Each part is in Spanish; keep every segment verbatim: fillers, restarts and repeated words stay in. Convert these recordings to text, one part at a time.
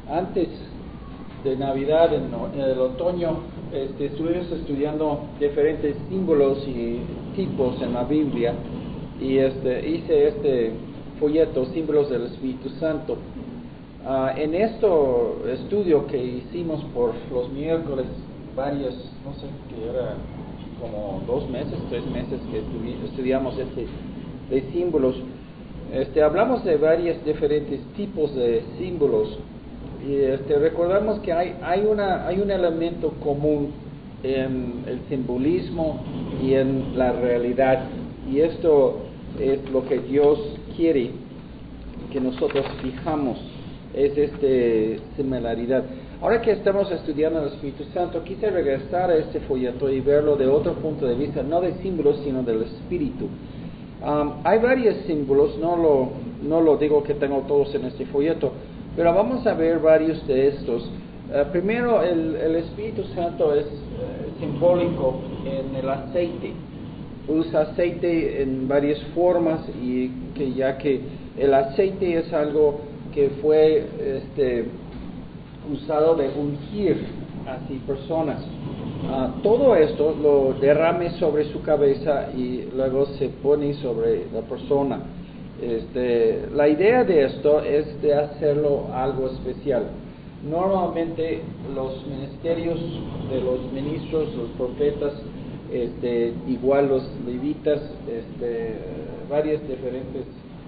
antes de Navidad, en, en el otoño, este, estuvimos estudiando diferentes símbolos y tipos en la Biblia, y este, hice este folleto, Símbolos del Espíritu Santo. Uh, en este estudio que hicimos por los miércoles, varios, no sé, que era como dos meses, tres meses que estu- estudiamos este de símbolos, este, hablamos de varios diferentes tipos de símbolos, y este, recordamos que hay, hay, una, hay un elemento común en el simbolismo y en la realidad, y esto es lo que Dios quiere que nosotros fijamos, es esta similaridad. Ahora que estamos estudiando el Espíritu Santo, quise regresar a este folleto y verlo de otro punto de vista, no de símbolos, sino del Espíritu. Um, hay varios símbolos, no lo, no lo digo que tengo todos en este folleto, pero vamos a ver varios de estos. Uh, primero, el, el Espíritu Santo es uh, simbólico en el aceite. Usa aceite en varias formas, y que ya que el aceite es algo que fue este, usado de ungir así personas. Uh, todo esto lo derrame sobre su cabeza y luego se pone sobre la persona. Este, la idea de esto es de hacerlo algo especial. Normalmente los ministerios de los ministros, los profetas, este, igual los levitas, este, varios diferentes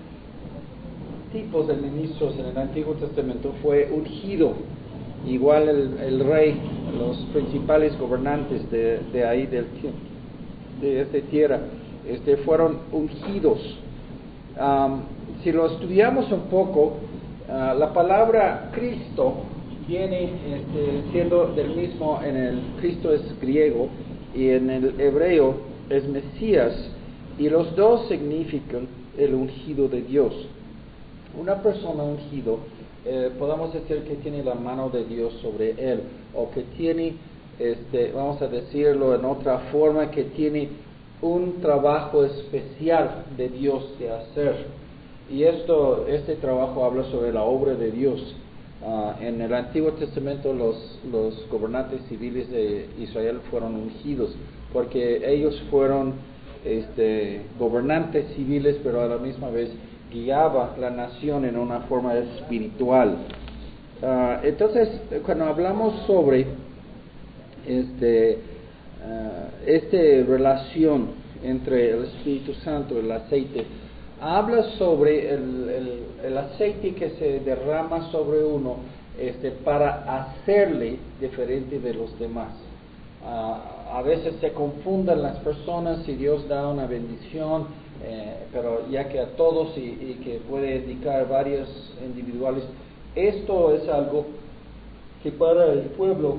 tipos de ministros en el Antiguo Testamento fue ungido. Igual el, el rey, los principales gobernantes de, de ahí del de esta tierra, este, fueron ungidos. Um, si lo estudiamos un poco, uh, la palabra Cristo viene este, siendo del mismo, en el Cristo es griego y en el hebreo es Mesías, y los dos significan el ungido de Dios. Una persona ungido, eh, podemos decir que tiene la mano de Dios sobre él, o que tiene, este, vamos a decirlo en otra forma, que tiene un trabajo especial de Dios de hacer. Y esto, este trabajo habla sobre la obra de Dios. Uh, en el Antiguo Testamento los, los gobernantes civiles de Israel fueron ungidos, porque ellos fueron este, gobernantes civiles, pero a la misma vez guiaba la nación en una forma espiritual. Uh, entonces, cuando hablamos sobre este, uh, esta relación entre el Espíritu Santo y el aceite, habla sobre el, el, el aceite que se derrama sobre uno este, para hacerle diferente de los demás. Uh, a veces se confunden las personas si Dios da una bendición, eh, pero ya que a todos y, y que puede dedicar varios individuales, esto es algo que para el pueblo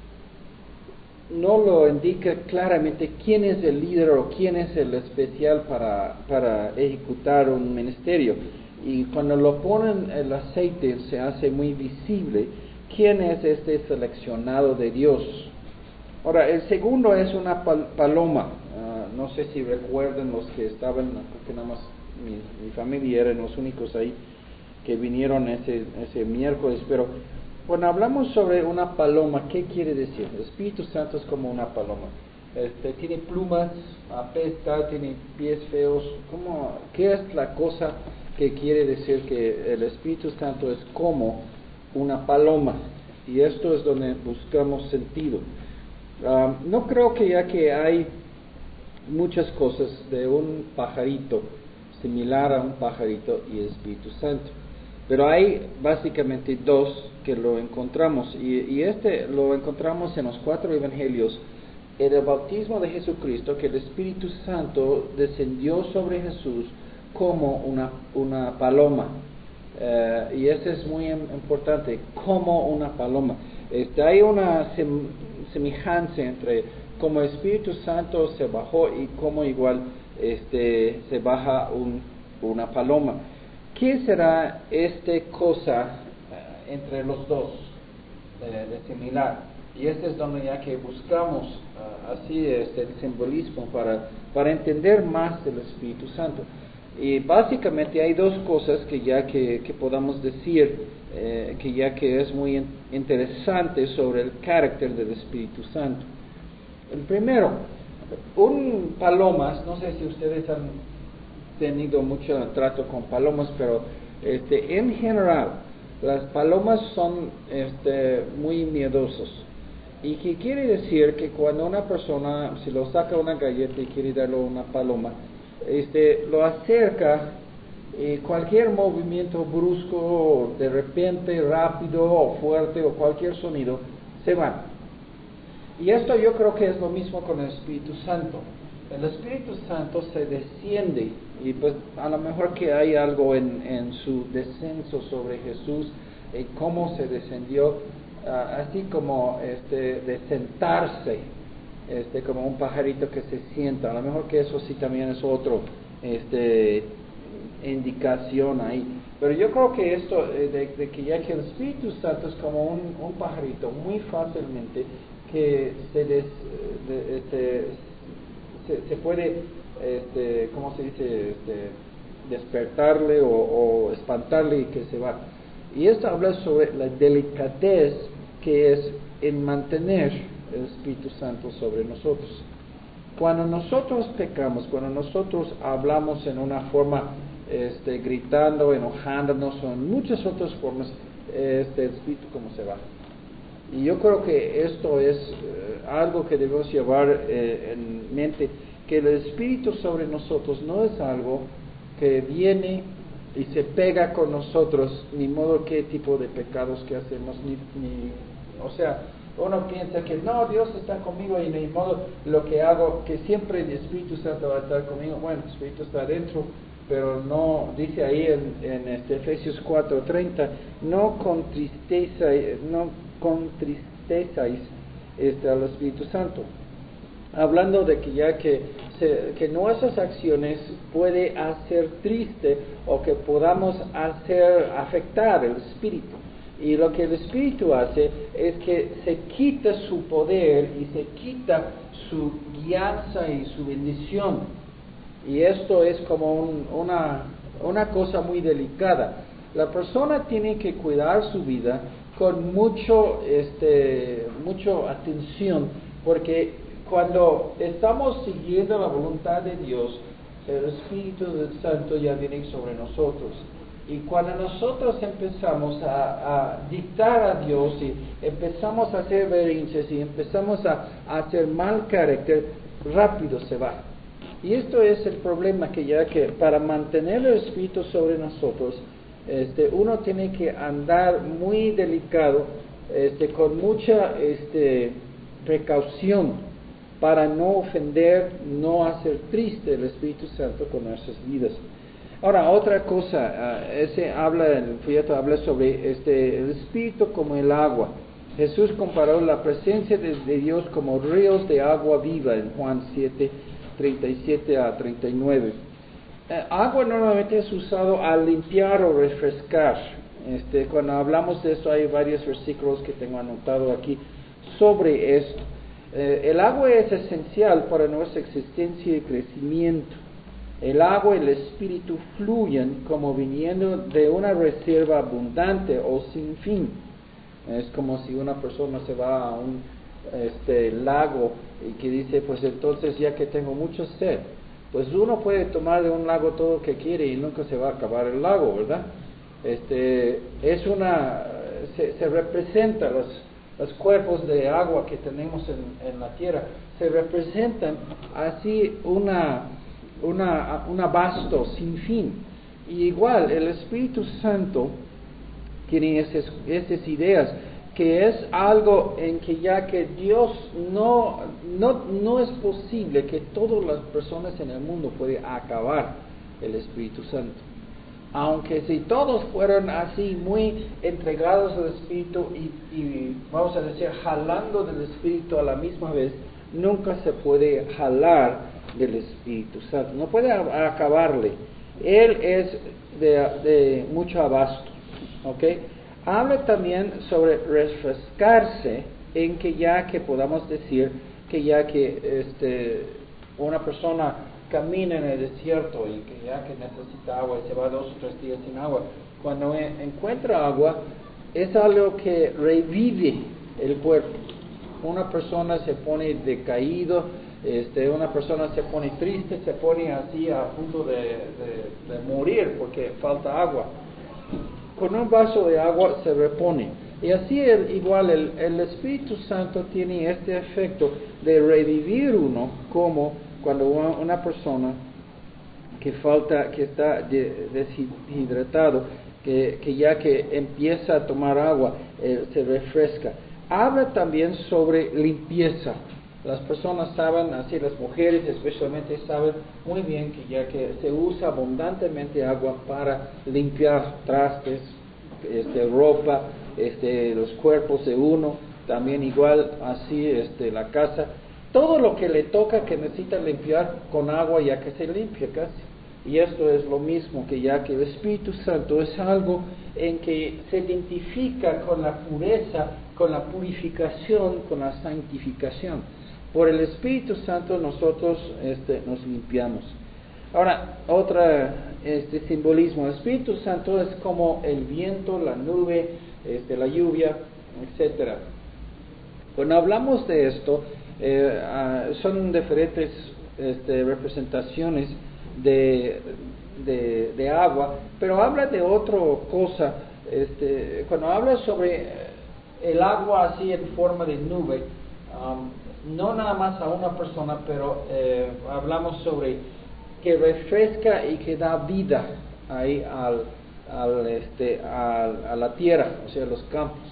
no lo indica claramente quién es el líder o quién es el especial para, para ejecutar un ministerio. Y cuando lo ponen el aceite se hace muy visible quién es este seleccionado de Dios. Ahora, el segundo es una pal- paloma. Uh, no sé si recuerdan los que estaban, porque nada más mi, mi familia eran los únicos ahí que vinieron ese, ese miércoles, pero cuando hablamos sobre una paloma, ¿qué quiere decir? El Espíritu Santo es como una paloma. Este, tiene plumas, apesta, tiene pies feos. ¿Cómo, ¿Qué es la cosa que quiere decir que el Espíritu Santo es como una paloma? Y esto es donde buscamos sentido. Um, no creo que ya que hay muchas cosas de un pajarito, similar a un pajarito y el Espíritu Santo, pero hay básicamente dos que lo encontramos, y, y este lo encontramos en los cuatro evangelios. En el bautismo de Jesucristo, que el Espíritu Santo descendió sobre Jesús como una, una paloma, uh, y eso es muy importante, como una paloma. Este, hay una sem, semejanza entre cómo el Espíritu Santo se bajó y cómo igual este, se baja un, una paloma. ¿Qué será esta cosa uh, entre los dos de, de similar? Y este es donde ya que buscamos uh, así este, el simbolismo para, para entender más del Espíritu Santo. Y básicamente hay dos cosas que ya que, que podamos decir, eh, que ya que es muy interesante sobre el carácter del Espíritu Santo. El primero, un palomas, no sé si ustedes han tenido mucho trato con palomas, pero este, en general, las palomas son este, muy miedosos. ¿Y qué quiere decir? Que cuando una persona, si lo saca una galleta y quiere darle a una paloma, este, lo acerca, y cualquier movimiento brusco, de repente, rápido o fuerte o cualquier sonido, se va. Y esto yo creo que es lo mismo con el Espíritu Santo. El Espíritu Santo se desciende, y pues a lo mejor que hay algo en, en su descenso sobre Jesús, en cómo se descendió, uh, así como este, de sentarse, este, como un pajarito que se sienta. A lo mejor que eso sí también es otro este, indicación ahí. Pero yo creo que esto, eh, de, de que ya que el Espíritu Santo es como un, un pajarito, muy fácilmente que se, des, de, este, se, se puede, este, ¿cómo se dice? Este, despertarle o, o espantarle y que se va. Y esto habla sobre la delicadez que es en mantener el Espíritu Santo sobre nosotros. Cuando nosotros pecamos, cuando nosotros hablamos en una forma este, gritando, enojándonos o en muchas otras formas, este, el Espíritu como se va. Y yo creo que esto es eh, algo que debemos llevar eh, en mente, que el Espíritu sobre nosotros no es algo que viene y se pega con nosotros, ni modo qué tipo de pecados que hacemos, ni, ni o sea, uno piensa que no, Dios está conmigo y ni modo lo que hago, que siempre el Espíritu Santo va a estar conmigo. Bueno, el Espíritu está adentro, pero no, dice ahí en, en este Efesios cuatro treinta, no contristezáis, no contristezáis este, al Espíritu Santo. Hablando de que ya que, se, que nuestras acciones puede hacer triste o que podamos hacer afectar el Espíritu. Y lo que el Espíritu hace es que se quita su poder y se quita su guianza y su bendición. Y esto es como un, una, una cosa muy delicada. La persona tiene que cuidar su vida con mucho, este, mucho atención, porque cuando estamos siguiendo la voluntad de Dios, el Espíritu del Santo ya viene sobre nosotros. Y cuando nosotros empezamos a, a dictar a Dios y empezamos a hacer berrinches y empezamos a, a hacer mal carácter, rápido se va. Y esto es el problema, que ya que para mantener el Espíritu sobre nosotros, este, uno tiene que andar muy delicado, este, con mucha este, precaución, para no ofender, no hacer triste el Espíritu Santo con nuestras vidas. Ahora, otra cosa, uh, ese habla, el folleto habla sobre este, el Espíritu como el agua. Jesús comparó la presencia de, de Dios como ríos de agua viva en Juan siete, treinta y siete a treinta y nueve. Eh, agua normalmente es usado a limpiar o refrescar. Este, cuando hablamos de esto hay varios versículos que tengo anotado aquí sobre esto. Eh, el agua es esencial para nuestra existencia y crecimiento. El agua y el Espíritu fluyen como viniendo de una reserva abundante o sin fin. Es como si una persona se va a un este, lago y que dice, pues entonces ya que tengo mucha sed, pues uno puede tomar de un lago todo lo que quiere y nunca se va a acabar el lago, ¿verdad? Este, es una, se, se representa los, los cuerpos de agua que tenemos en, en la tierra, se representan así una, una, un abasto sin fin. Y igual el Espíritu Santo tiene esas, esas ideas, que es algo en que ya que Dios no, no, no es posible que todas las personas en el mundo puedan acabar el Espíritu Santo. Aunque si todos fueran así muy entregados al Espíritu y, y vamos a decir jalando del Espíritu a la misma vez, nunca se puede jalar del Espíritu Santo, no puede acabarle. Él es de, de mucho abasto, ¿ok? Habla también sobre refrescarse, en que ya que podamos decir que ya que este, una persona camina en el desierto y que ya que necesita agua y se va dos o tres días sin agua, cuando encuentra agua, es algo que revive el cuerpo. Una persona se pone decaído, este, una persona se pone triste, se pone así a punto de, de, de morir porque falta agua. Con un vaso de agua se repone. Y así el, igual el, el Espíritu Santo tiene este efecto de revivir uno, como cuando una, una persona que falta, que está de, deshidratado, que, que ya que empieza a tomar agua, eh, se refresca. Habla también sobre limpieza. Las personas saben, así las mujeres especialmente saben muy bien que ya que se usa abundantemente agua para limpiar trastes, este, ropa, este, los cuerpos de uno, también igual así este, la casa, todo lo que le toca que necesita limpiar con agua ya que se limpia casi. Y esto es lo mismo, que ya que el Espíritu Santo es algo en que se identifica con la pureza, con la purificación, con la santificación. Por el Espíritu Santo nosotros este, nos limpiamos. Ahora, otro este, simbolismo, el Espíritu Santo es como el viento, la nube, este, la lluvia, etcétera. Cuando hablamos de esto, eh, uh, son diferentes este, representaciones de, de, de agua, pero habla de otra cosa. Este, cuando habla sobre el agua así en forma de nube, um, no nada más a una persona, pero eh, hablamos sobre que refresca y que da vida ahí al, al, este, al, a la tierra, o sea, los campos.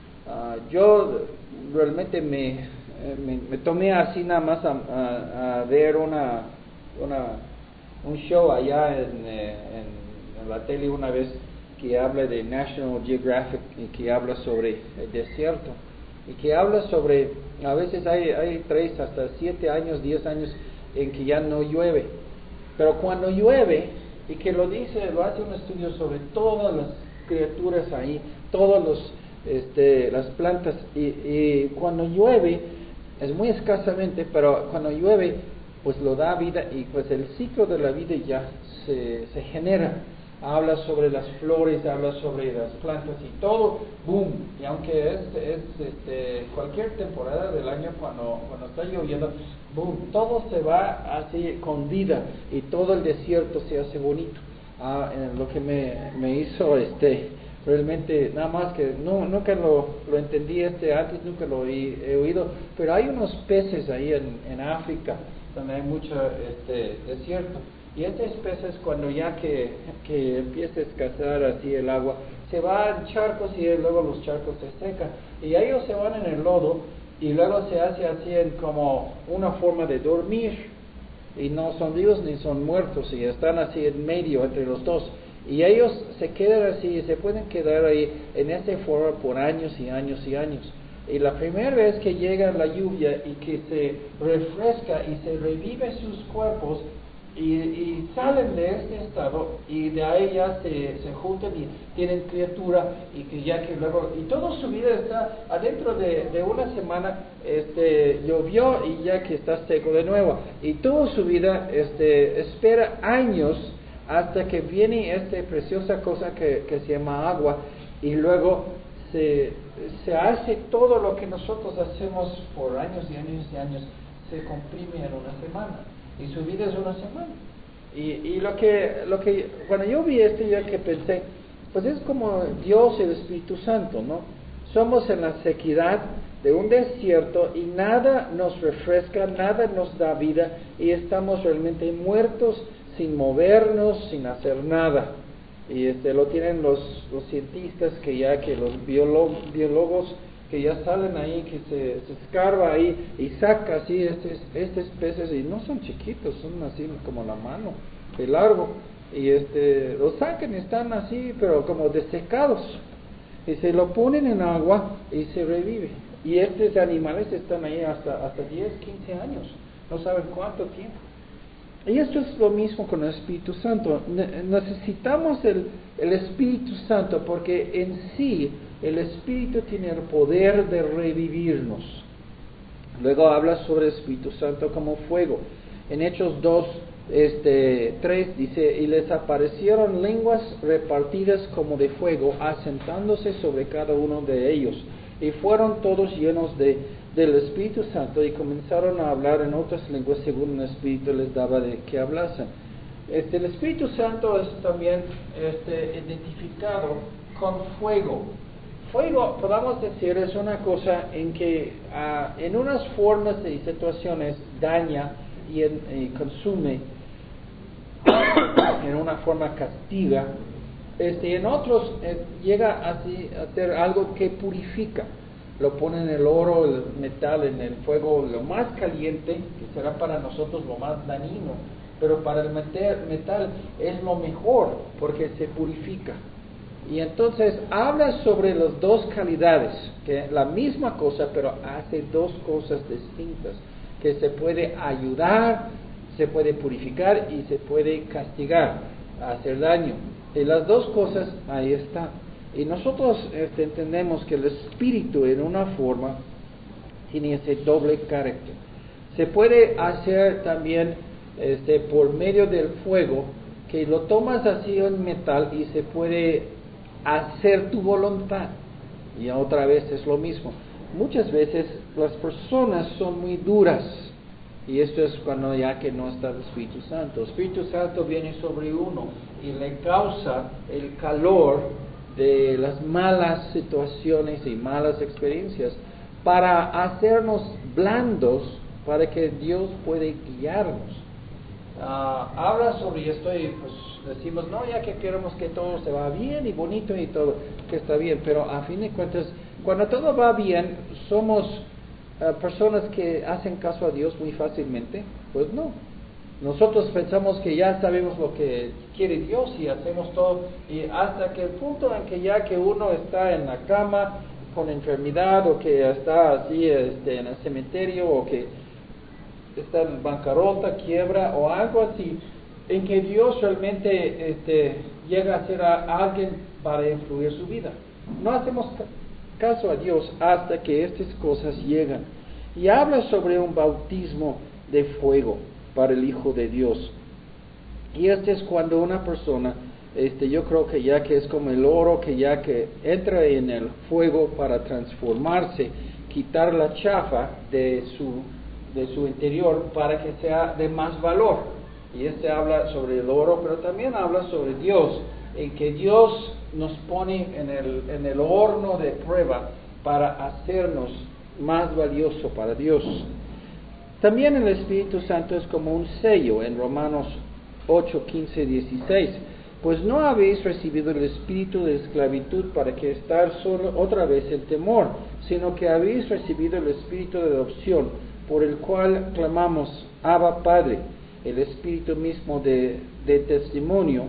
Uh, yo realmente me, eh, me, me tomé así nada más a, a, a ver una, una, un show allá en, eh, en, en la tele una vez que habla de National Geographic y que habla sobre el desierto y que habla sobre, a veces hay, hay tres hasta siete años, diez años en que ya no llueve, pero cuando llueve, y que lo dice, lo hace un estudio sobre todas las criaturas ahí, todos los Este, las plantas, y, y cuando llueve, es muy escasamente, pero cuando llueve, pues lo da vida, y pues el ciclo de la vida ya se, se genera. Habla sobre las flores, habla sobre las plantas y todo, boom, y aunque es, es este, cualquier temporada del año cuando, cuando está lloviendo, boom, todo se va así con vida, y todo el desierto se hace bonito. Ah, eh, lo que me, me hizo este realmente, nada más que no, nunca lo, lo entendí este antes, nunca lo he, he oído, pero hay unos peces ahí en, en África donde hay mucho este, desierto, y estos peces cuando ya que, que empieza a escasear así el agua, se van charcos y luego los charcos se secan, y ellos se van en el lodo, y luego se hace así en como una forma de dormir, y no son vivos ni son muertos, y están así en medio entre los dos. Y ellos se quedan así, se pueden quedar ahí en esta forma por años y años y años. Y la primera vez que llega la lluvia y que se refresca y se revive sus cuerpos y, y salen de este estado, y de ahí ya se, se juntan y tienen criatura, y que ya que luego, y toda su vida está adentro de, de una semana, este, llovió y ya que está seco de nuevo, y toda su vida este, espera años hasta que viene esta preciosa cosa que, que se llama agua, y luego se, se hace todo lo que nosotros hacemos por años y años y años, se comprime en una semana, y su vida es una semana. Y, y lo que, lo que, cuando yo vi esto, yo que pensé, pues es como Dios y el Espíritu Santo, ¿no? Somos en la sequedad de un desierto y nada nos refresca, nada nos da vida, y estamos realmente muertos, sin movernos, sin hacer nada. Y este lo tienen los, los cientistas, que ya que los biólogos, biólogos que ya salen ahí, que se, se escarba ahí y saca así estos, estos peces, y no son chiquitos, son así como la mano de largo, y este los sacan y están así, pero como desecados, y se lo ponen en agua y se revive. Y estos animales están ahí hasta, hasta diez, quince años, no saben cuánto tiempo. Y esto es lo mismo con el Espíritu Santo. Ne- necesitamos el, el Espíritu Santo porque en sí el Espíritu tiene el poder de revivirnos. Luego habla sobre el Espíritu Santo como fuego. En Hechos dos, este, tres dice, y les aparecieron lenguas repartidas como de fuego, asentándose sobre cada uno de ellos. Y fueron todos llenos de, del Espíritu Santo y comenzaron a hablar en otras lenguas según el Espíritu les daba de que hablasen. Este, el Espíritu Santo es también este, identificado con fuego. Fuego, podamos decir, es una cosa en que uh, en unas formas y situaciones daña y, en, y consume, en una forma castiga, este, en otros eh, llega así a ser algo que purifica. Lo ponen el oro, el metal en el fuego lo más caliente, que será para nosotros lo más dañino, pero para el metal es lo mejor porque se purifica. Y entonces habla sobre las dos calidades, que es la misma cosa, pero hace dos cosas distintas, que se puede ayudar, se puede purificar y se puede castigar, hacer daño. Y las dos cosas ahí están. Y nosotros este, entendemos que el Espíritu en una forma tiene ese doble carácter. Se puede hacer también este, por medio del fuego, que lo tomas así en metal y se puede hacer tu voluntad. Y otra vez es lo mismo. Muchas veces las personas son muy duras, y esto es cuando ya que no está el Espíritu Santo. El Espíritu Santo viene sobre uno y le causa el calor de las malas situaciones y malas experiencias para hacernos blandos, para que Dios puede guiarnos. Uh, habla sobre esto y pues decimos, no, ya que queremos que todo se va bien y bonito y todo, que está bien, pero a fin de cuentas, cuando todo va bien, somos uh, personas que hacen caso a Dios muy fácilmente. Pues no, nosotros pensamos que ya sabemos lo que quiere Dios y hacemos todo, y hasta que el punto en que ya que uno está en la cama con enfermedad, o que está así este, en el cementerio, o que está en bancarrota, quiebra o algo así, en que Dios realmente este, llega a ser a alguien para influir su vida. No hacemos caso a Dios hasta que estas cosas llegan. Y habla sobre un bautismo de fuego para el Hijo de Dios. Y este es cuando una persona, este, yo creo que ya que es como el oro, que ya que entra en el fuego para transformarse, quitar la chafa de su de su interior para que sea de más valor. Y este habla sobre el oro, pero también habla sobre Dios, en que Dios nos pone en el, en el horno de prueba para hacernos más valioso para Dios. También el Espíritu Santo es como un sello en Romanos ocho, quince, dieciséis. Pues no habéis recibido el espíritu de esclavitud para que estar solo otra vez en temor, sino que habéis recibido el espíritu de adopción, por el cual clamamos, Abba Padre. El espíritu mismo de, de testimonio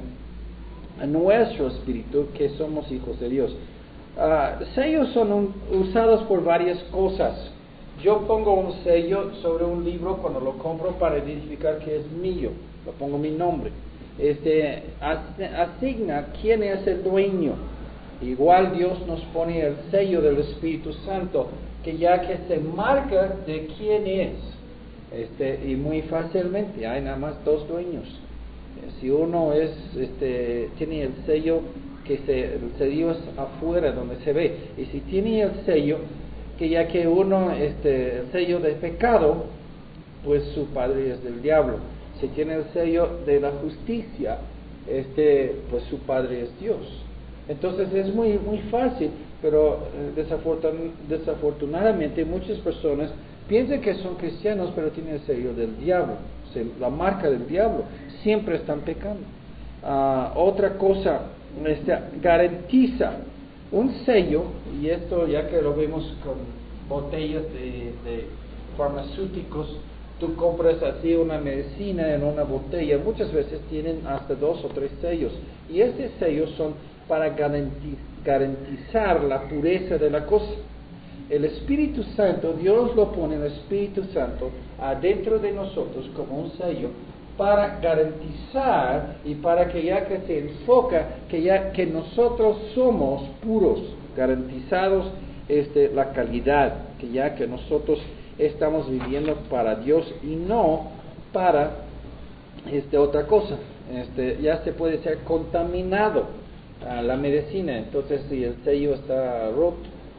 a nuestro espíritu que somos hijos de Dios. Uh, sellos son un, usados por varias cosas. Yo pongo un sello sobre un libro cuando lo compro para identificar que es mío, lo pongo mi nombre. Este, asigna quién es el dueño. Igual Dios nos pone el sello del Espíritu Santo, que ya que se marca de quién es, este, y muy fácilmente hay nada más dos dueños. Si uno es, este, tiene el sello, que se, el sello es afuera donde se ve, y si tiene el sello, que ya que uno, este, el sello de pecado, pues su padre es del diablo. Si tiene el sello de la justicia, este, pues su padre es Dios. Entonces es muy muy fácil, pero eh, desafortun- desafortunadamente muchas personas piensan que son cristianos, pero tienen el sello del diablo, se, la marca del diablo, siempre están pecando. Uh, otra cosa, este, garantiza un sello, y esto ya que lo vemos con botellas de, de farmacéuticos, tú compras así una medicina en una botella, muchas veces tienen hasta dos o tres sellos, y estos sellos son para garanti- garantizar la pureza de la cosa. El Espíritu Santo, Dios lo pone, el Espíritu Santo, adentro de nosotros como un sello, para garantizar y para que ya que se enfoca, que ya que nosotros somos puros, garantizados este, la calidad, que ya que nosotros estamos viviendo para Dios y no para este, otra cosa, este, ya se puede ser contaminado a la medicina, entonces si el sello está roto.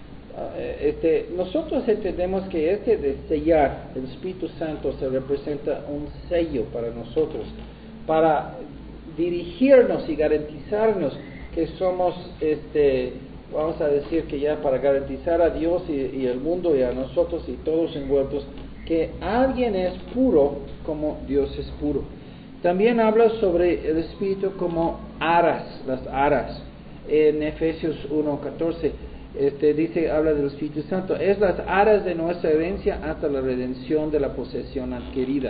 Este, nosotros entendemos que este de sellar, el Espíritu Santo se representa un sello para nosotros, para dirigirnos y garantizarnos que somos, este, vamos a decir que ya para garantizar a Dios y, y el mundo y a nosotros y todos envueltos, que alguien es puro como Dios es puro. También habla sobre el Espíritu como aras, las aras. En Efesios uno catorce este, dice, habla del Espíritu Santo, es las aras de nuestra herencia hasta la redención de la posesión adquirida.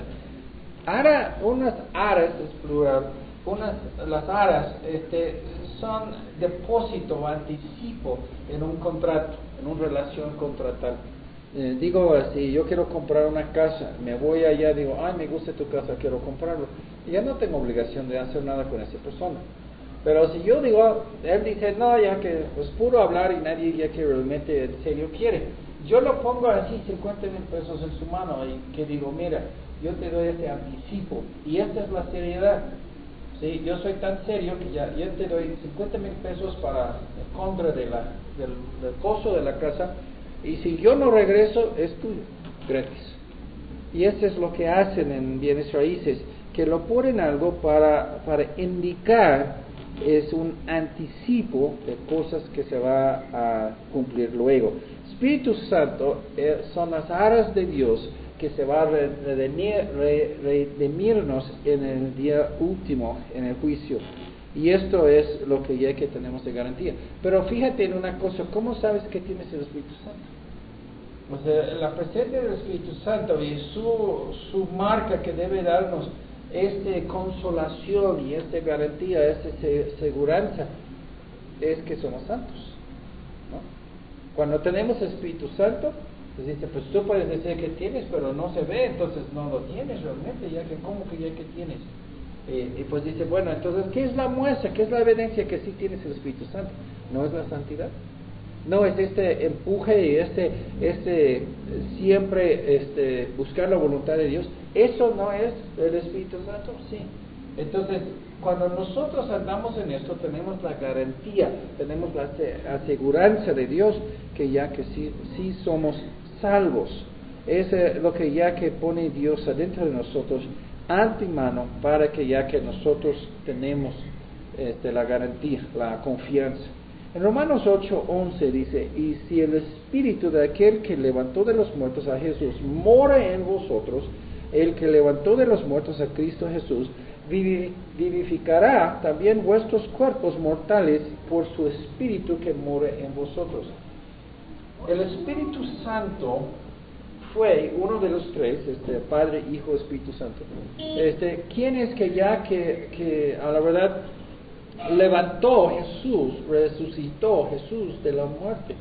Ara, unas aras, es plural, unas, las aras este, son depósito o anticipo en un contrato, en una relación contratal. Eh, digo así, yo quiero comprar una casa, me voy allá, digo, ay, me gusta tu casa, quiero comprarlo. Y ya no tengo obligación de hacer nada con esa persona. Pero si yo digo, él dice, no, ya que es puro hablar y nadie ya que realmente en serio quiere. Yo lo pongo así, cincuenta mil pesos en su mano y que digo, mira, yo te doy este anticipo y esta es la seriedad. ¿Sí? Yo soy tan serio que ya yo te doy cincuenta mil pesos para en contra de la, del, del costo de la casa y si yo no regreso es tuyo, gratis. Y eso es lo que hacen en bienes raíces, que lo ponen algo para, para indicar es un anticipo de cosas que se va a cumplir luego. Espíritu Santo eh, son las aras de Dios que se va a redimir, redimirnos en el día último, en el juicio. Y esto es lo que ya que tenemos de garantía. Pero fíjate en una cosa, ¿cómo sabes que tienes el Espíritu Santo? O sea, la presencia del Espíritu Santo y su, su marca que debe darnos esta consolación y esta garantía, esta seguranza, es que somos santos, ¿no? Cuando tenemos Espíritu Santo, pues dice, pues tú puedes decir que tienes, pero no se ve, entonces no lo tienes realmente, ya que, ¿cómo que ya que tienes? Eh, y pues dice, bueno, entonces, ¿qué es la muestra? ¿Qué es la evidencia que sí tienes el Espíritu Santo? ¿No es la santidad? No es este empuje y este, este siempre este, buscar la voluntad de Dios. ¿Eso no es el Espíritu Santo? Sí. Entonces, cuando nosotros andamos en esto, tenemos la garantía, tenemos la aseguranza de Dios que ya que sí, sí somos salvos. Es eh, lo que ya que pone Dios adentro de nosotros, antemano, para que ya que nosotros tenemos este, la garantía, la confianza. En Romanos ocho once dice, y si el Espíritu de aquel que levantó de los muertos a Jesús mora en vosotros, el que levantó de los muertos a Cristo Jesús, vivificará también vuestros cuerpos mortales por su Espíritu que mora en vosotros. El Espíritu Santo fue uno de los tres, este, Padre, Hijo, Espíritu Santo. Este, ¿quién es que ya que, que a la verdad levantó Jesús, resucitó Jesús de la muerte?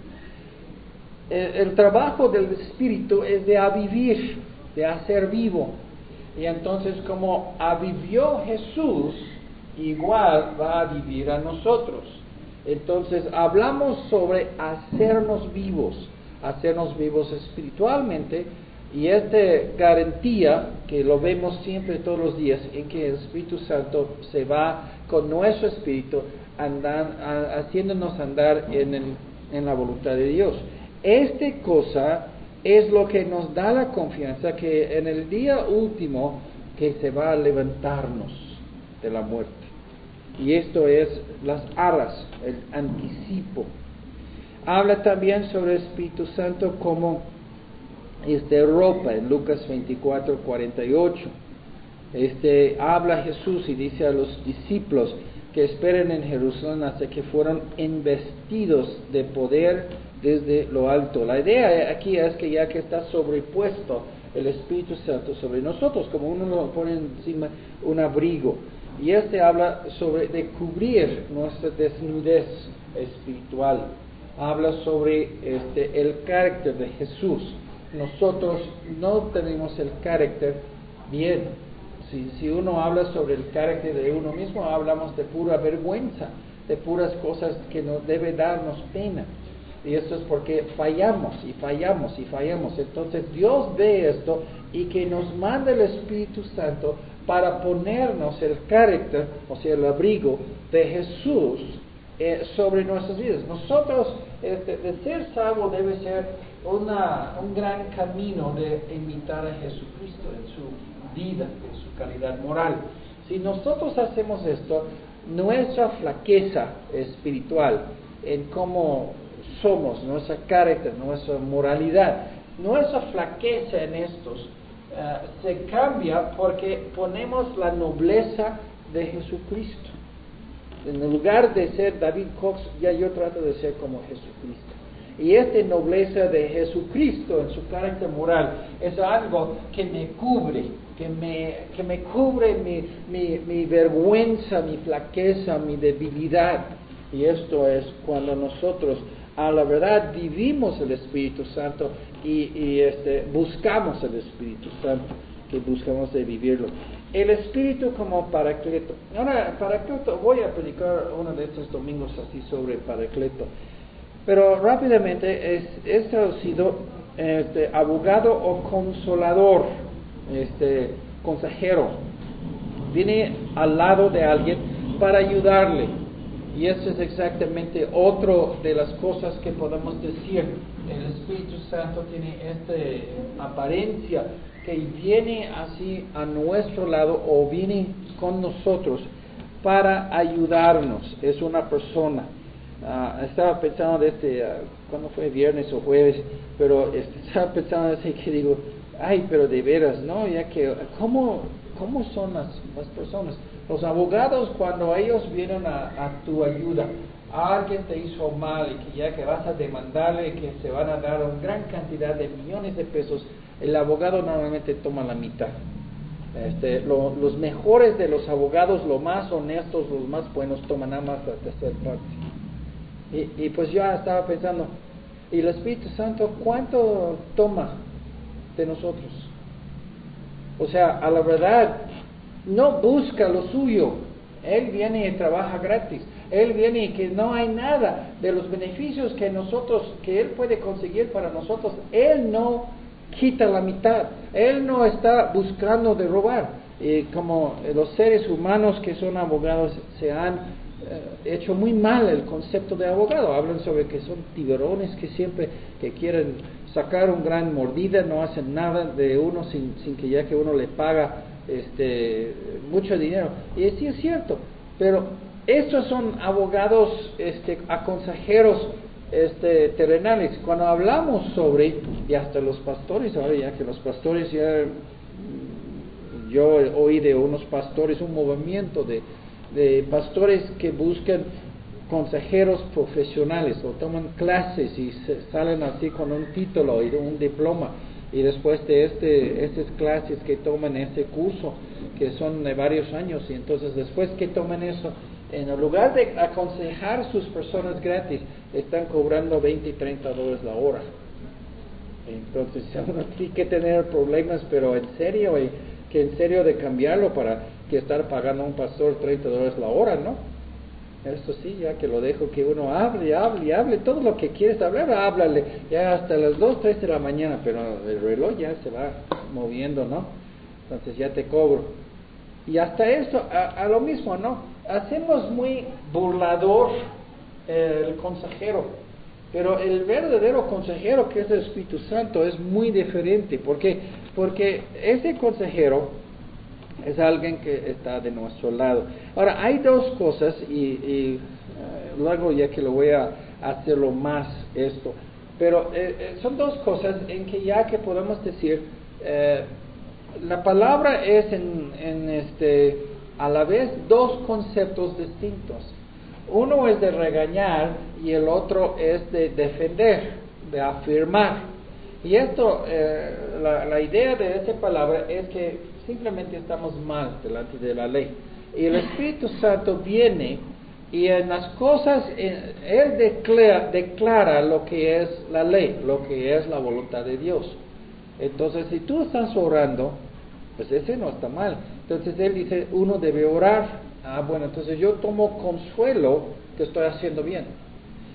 El, el trabajo del Espíritu es de avivir, de hacer vivo. Y entonces como avivió Jesús, igual va a vivir a nosotros. Entonces hablamos sobre hacernos vivos, hacernos vivos espiritualmente, y esta garantía que lo vemos siempre todos los días, en que el Espíritu Santo se va con nuestro espíritu andan, a, haciéndonos andar en, el, en la voluntad de Dios. Esta cosa es lo que nos da la confianza que en el día último que se va a levantarnos de la muerte. Y esto es las aras, el anticipo. Habla también sobre el Espíritu Santo como este, ropa en Lucas veinticuatro cuarenta y ocho. Este, habla Jesús y dice a los discípulos que esperen en Jerusalén hasta que fueron investidos de poder desde lo alto. La idea aquí es que ya que está sobrepuesto el Espíritu Santo sobre nosotros, como uno lo pone encima un abrigo, y este habla sobre de cubrir nuestra desnudez espiritual. Habla sobre este, el carácter de Jesús. Nosotros no tenemos el carácter bien. Si, si uno habla sobre el carácter de uno mismo, hablamos de pura vergüenza, de puras cosas que nos debe darnos pena. Y esto es porque fallamos y fallamos y fallamos. Entonces Dios ve esto y que nos manda el Espíritu Santo para ponernos el carácter, o sea, el abrigo de Jesús eh, sobre nuestras vidas. Nosotros, este, de ser salvo debe ser una, un gran camino de imitar a Jesucristo en su vida, en su calidad moral. Si nosotros hacemos esto, nuestra flaqueza espiritual en cómo somos, nuestra carácter, nuestra moralidad, nuestra flaqueza en estos uh, se cambia porque ponemos la nobleza de Jesucristo. En lugar de ser David Cox, ya yo trato de ser como Jesucristo. Y esta nobleza de Jesucristo en su carácter moral es algo que me cubre, que me, que me cubre mi, mi, mi vergüenza, mi flaqueza, mi debilidad. Y esto es cuando nosotros a la verdad vivimos el Espíritu Santo y, y este, buscamos el Espíritu Santo, que buscamos de vivirlo. El Espíritu como Paracleto. Ahora, Paracleto, voy a predicar uno de estos domingos así sobre Paracleto. Pero rápidamente es, es traducido este, abogado o consolador, este, consejero. Viene al lado de alguien para ayudarle. Y eso es exactamente otro de las cosas que podemos decir. El Espíritu Santo tiene esta apariencia que viene así a nuestro lado o viene con nosotros para ayudarnos. Es una persona. Uh, estaba pensando de este, uh, ¿cuándo fue? Viernes o jueves, pero este, estaba pensando así que digo, ay, pero de veras, ¿no? Ya que, ¿cómo, cómo son las, las personas? Los abogados, cuando ellos vienen a, a tu ayuda, alguien te hizo mal y que ya que vas a demandarle, que se van a dar una gran cantidad de millones de pesos, el abogado normalmente toma la mitad. Este, lo, los mejores de los abogados, los más honestos, los más buenos, toman nada más la tercera parte. Y, y pues yo estaba pensando, ¿y el Espíritu Santo cuánto toma de nosotros? O sea, a la verdad, no busca lo suyo. Él viene y trabaja gratis. Él viene y que no hay nada de los beneficios que nosotros, que Él puede conseguir para nosotros. Él no quita la mitad. Él no está buscando de robar. Y como los seres humanos que son abogados se han eh, hecho muy mal el concepto de abogado. Hablan sobre que son tiburones que siempre que quieren sacar una gran mordida, no hacen nada de uno sin, sin que ya que uno le paga este mucho dinero. Y sí es cierto, pero estos son abogados este, a consejeros este, terrenales. Cuando hablamos sobre, y hasta los pastores, ahora ya que los pastores ya, yo oí de unos pastores un movimiento de, de pastores que buscan consejeros profesionales o toman clases y se salen así con un título y un diploma, y después de este estas clases que toman este curso que son de varios años, y entonces después que toman eso, en lugar de aconsejar sus personas gratis, están cobrando veinte y treinta dólares la hora. Entonces uno tiene que tener problemas, pero en serio, y que en serio de cambiarlo para que estar pagando a un pastor treinta dólares la hora, ¿no? Esto sí, ya que lo dejo que uno hable, hable, hable, todo lo que quieres hablar, háblale, ya hasta las dos, tres de la mañana, pero el reloj ya se va moviendo, ¿no? Entonces ya te cobro. Y hasta esto, a, a lo mismo, ¿no? Hacemos muy burlador eh, el consejero, pero el verdadero consejero, que es el Espíritu Santo, es muy diferente. ¿Por qué? Porque ese consejero es alguien que está de nuestro lado. Ahora, hay dos cosas, y, y uh, luego ya que lo voy a hacerlo más esto, pero eh, son dos cosas en que ya que podemos decir, eh, la palabra es en, en este, a la vez dos conceptos distintos. Uno es de regañar y el otro es de defender, de afirmar. Y esto, eh, la, la idea de esta palabra es que simplemente estamos mal delante de la ley. Y el Espíritu Santo viene y en las cosas, eh, Él declara, declara lo que es la ley, lo que es la voluntad de Dios. Entonces, si tú estás orando, pues ese no está mal. Entonces Él dice, uno debe orar. Ah, bueno, entonces yo tomo consuelo que estoy haciendo bien.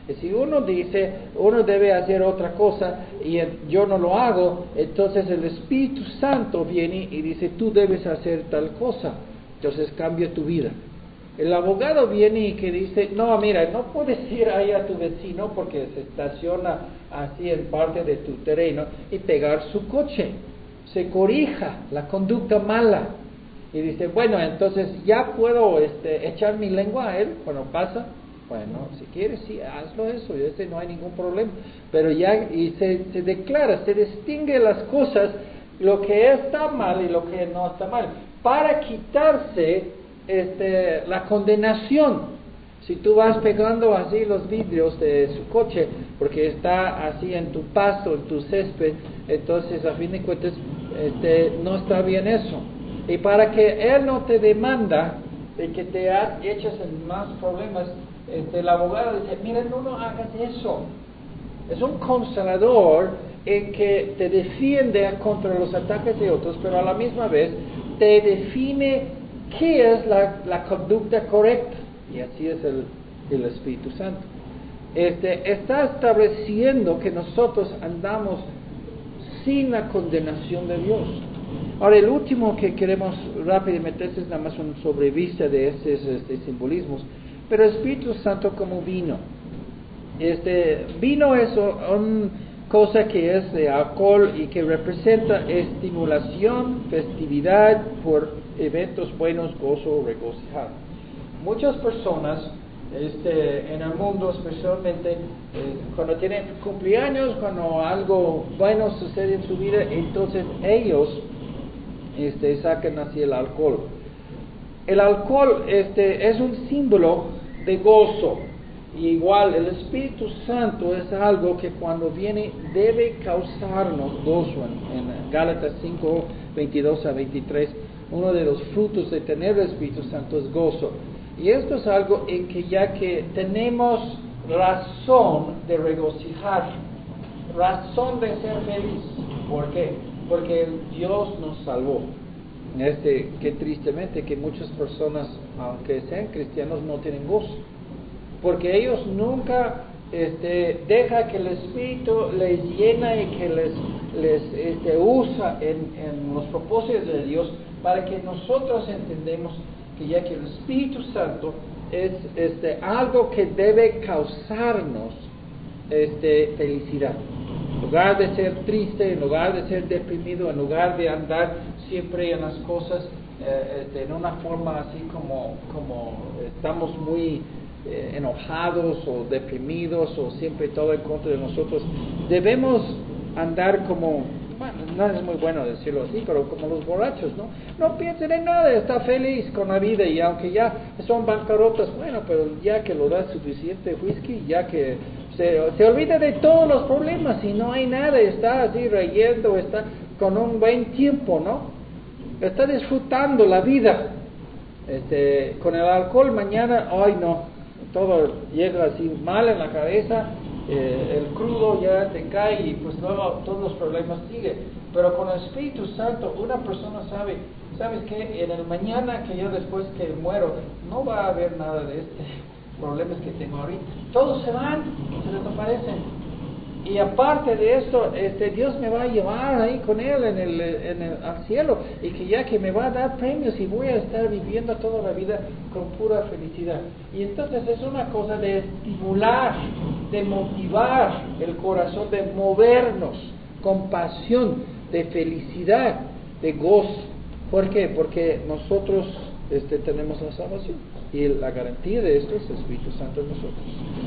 Y si uno dice, uno debe hacer otra cosa y yo no lo hago, entonces el Espíritu Santo viene y dice, tú debes hacer tal cosa. Entonces cambia tu vida. El abogado viene y que dice, no, mira, no puedes ir ahí a tu vecino porque se estaciona así en parte de tu terreno y pegar su coche. Se corrija la conducta mala. Y dice, bueno, entonces ya puedo este, echar mi lengua a él cuando pasa. Bueno, si quieres, sí, hazlo eso, y ese no hay ningún problema. Pero ya, y se, se declara, se distingue las cosas, lo que está mal y lo que no está mal, para quitarse este, la condenación. Si tú vas pegando así los vidrios de su coche, porque está así en tu pasto, en tu césped, entonces a fin de cuentas este, no está bien eso. Y para que él no te demanda de que te eches en más problemas, este, el abogado dice, mira, no, no hagas eso. Es un consolador en que te defiende contra los ataques de otros, pero a la misma vez te define qué es la, la conducta correcta. Y así es el, el Espíritu Santo. Este, está estableciendo que nosotros andamos sin la condenación de Dios. Ahora, el último que queremos rápidamente es nada más una sobrevista de estos este, simbolismos. Pero el Espíritu Santo como vino. Este, vino es una cosa que es de alcohol y que representa estimulación, festividad por eventos buenos, gozo, regocijado. Muchas personas este, en el mundo, especialmente eh, cuando tienen cumpleaños, cuando algo bueno sucede en su vida, entonces ellos este, sacan así el alcohol. El alcohol este, es un símbolo de gozo. Y igual el Espíritu Santo es algo que cuando viene debe causarnos gozo. En, en Gálatas cinco, veintidós a veintitrés, uno de los frutos de tener el Espíritu Santo es gozo. Y esto es algo en que ya que tenemos razón de regocijar, razón de ser feliz. ¿Por qué? Porque Dios nos salvó. Este, que tristemente que muchas personas, aunque sean cristianos, no tienen gozo, porque ellos nunca este, deja que el Espíritu les llena y que les, les este, usa en, en los propósitos de Dios, para que nosotros entendemos que ya que el Espíritu Santo es este, algo que debe causarnos este, felicidad. En lugar de ser triste, en lugar de ser deprimido, en lugar de andar siempre en las cosas eh, este, en una forma así como, como estamos muy eh, enojados o deprimidos o siempre todo en contra de nosotros, debemos andar como, bueno, no es muy bueno decirlo así, pero como los borrachos, ¿no? No piensen en nada, está feliz con la vida, y aunque ya son bancarrotas, bueno, pero ya que lo da suficiente whisky, ya que se, se olvida de todos los problemas y no hay nada, está así riendo, está con un buen tiempo, ¿no? Está disfrutando la vida. Este, con el alcohol mañana, ay no, todo llega así mal en la cabeza, eh, el crudo ya te cae y pues luego todos los problemas siguen. Pero con el Espíritu Santo una persona sabe, ¿sabes qué? En el mañana que yo después que muero, no va a haber nada de este problemas que tengo ahorita. Todos se van, se desaparecen. Y aparte de esto, este, Dios me va a llevar ahí con Él en el, en el, al cielo, y que ya que me va a dar premios y voy a estar viviendo toda la vida con pura felicidad. Y entonces es una cosa de estimular, de motivar el corazón, de movernos con pasión, de felicidad, de gozo. ¿Por qué? Porque nosotros este, tenemos la salvación, y la garantía de esto es el Espíritu Santo en nosotros.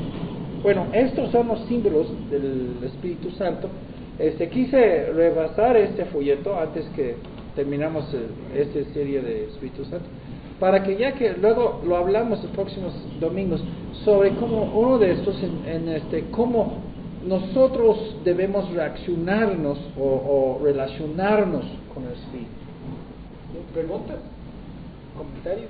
Bueno, estos son los símbolos del Espíritu Santo. Este, quise rebasar este folleto antes que terminamos el, esta serie de Espíritu Santo, para que ya que luego lo hablamos los próximos domingos sobre cómo uno de estos, en, en este, cómo nosotros debemos reaccionarnos o, o relacionarnos con el Espíritu. ¿Preguntas? ¿Comentarios?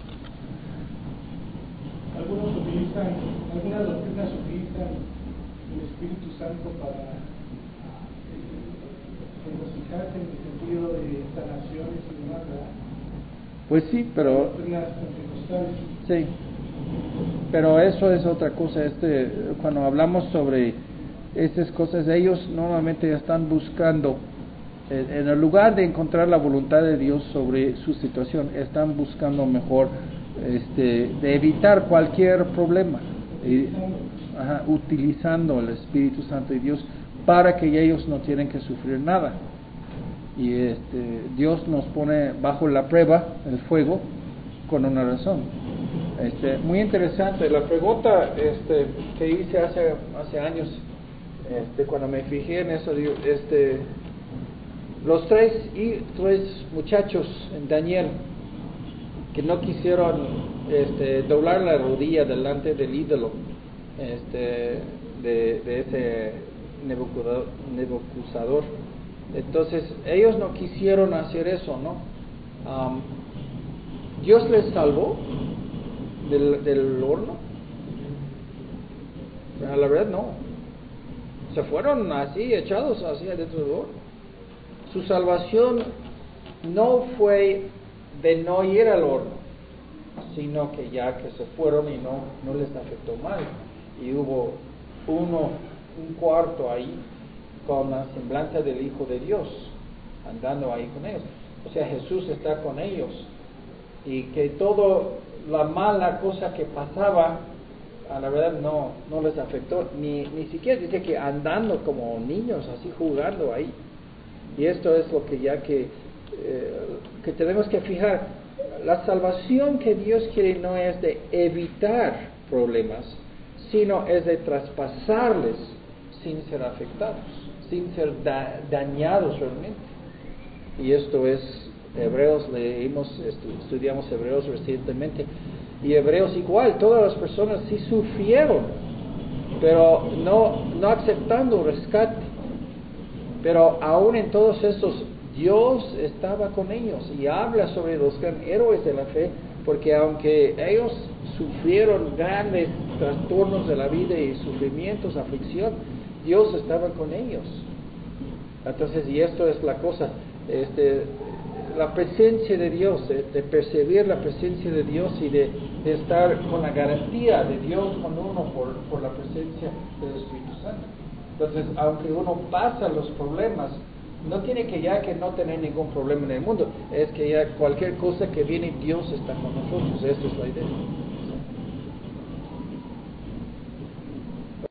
Algunos utilizan, algunas doctrinas utilizan el Espíritu Santo para regocijarse en el sentido de sanaciones y demás, ¿verdad? Pues sí, pero... Doctrinas pentecostales. Sí. pero eso es otra cosa. Este, cuando hablamos sobre estas cosas, ellos normalmente están buscando, en el lugar de encontrar la voluntad de Dios sobre su situación, están buscando mejor este, de evitar cualquier problema, y, ajá, utilizando el Espíritu Santo de Dios para que ellos no tienen que sufrir nada. Y este, Dios nos pone bajo la prueba, el fuego, con una razón. Este, muy interesante la pregunta este, que hice hace hace años, este, cuando me fijé en eso. Este, los tres y tres muchachos en Daniel que no quisieron este, doblar la rodilla delante del ídolo este, de, de ese Nebuchadnezzar. Entonces ellos no quisieron hacer eso, ¿no? Um, Dios les salvó del, del horno. Pero la verdad no. Se fueron así, echados así adentro del horno. Su salvación no fue de no ir al horno, sino que ya que se fueron y no, no les afectó mal. Y hubo uno, un cuarto ahí con la semblanza del Hijo de Dios, andando ahí con ellos. O sea, Jesús está con ellos. Y que toda la mala cosa que pasaba, a la verdad no, no les afectó. Ni, ni siquiera dice que andando como niños, así jugando ahí. Y esto es lo que ya que, eh, que tenemos que fijar. La salvación que Dios quiere no es de evitar problemas, sino es de traspasarles sin ser afectados, sin ser da- dañados realmente. Y esto es Hebreos, leímos, estu- estudiamos Hebreos recientemente, y Hebreos igual, todas las personas sí sufrieron, pero no, no aceptando rescate. Pero aún en todos estos, Dios estaba con ellos y habla sobre los gran héroes de la fe, porque aunque ellos sufrieron grandes trastornos de la vida y sufrimientos, aflicción, Dios estaba con ellos. Entonces, y esto es la cosa, este, la presencia de Dios, de, de percibir la presencia de Dios y de, de estar con la garantía de Dios con uno por, por la presencia del Espíritu Santo. Entonces, aunque uno pasa los problemas, no tiene que ya que no tener ningún problema en el mundo, es que ya cualquier cosa que viene, Dios está con nosotros. Esa es la idea.